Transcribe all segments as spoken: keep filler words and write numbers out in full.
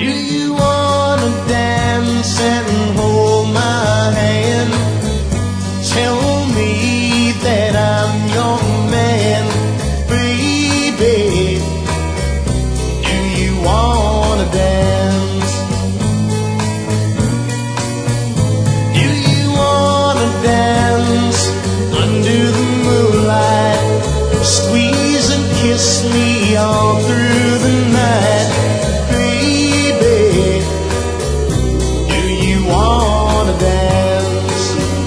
Do you wanna dance and hold my hand? Tell me that I'm your man, baby. Do you wanna dance? Do you wanna dance under the moonlight? Squeeze and kiss me all through the night, baby. Do you wanna dance?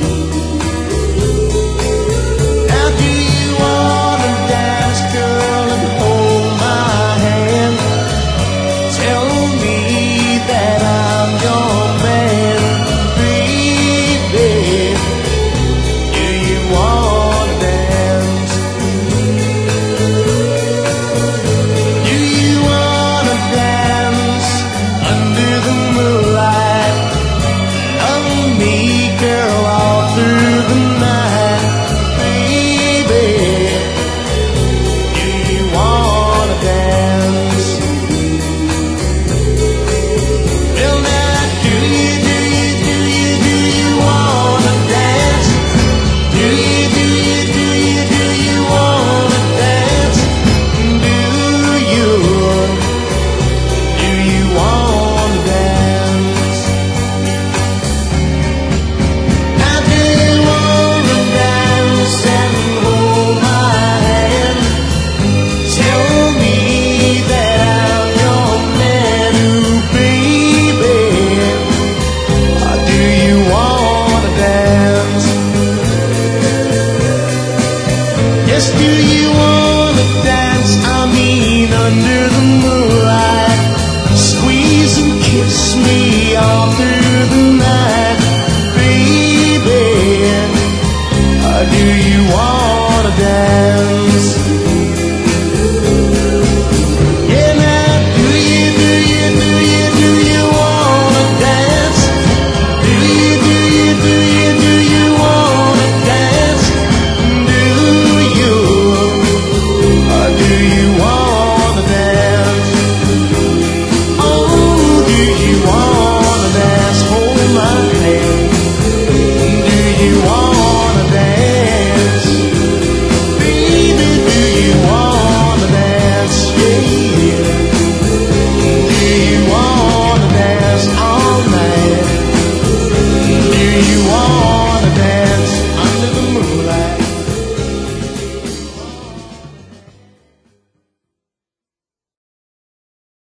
Now do you wanna dance, girl, and hold my hand? Tell me that I'm your man, baby. Do you wanna dance? Do you wanna dance under the moonlight? Love me, girl, all through the night, baby. Do you wanna dance? Well, now, do you, do you, do you, do you wanna dance? Do you, do you, do you, do you wanna dance? Do you, do you wanna dance? Now do you wanna dance and hold my hand? Tell me that I'm your man, ooh, baby. Or do you wanna dance? Yes, do you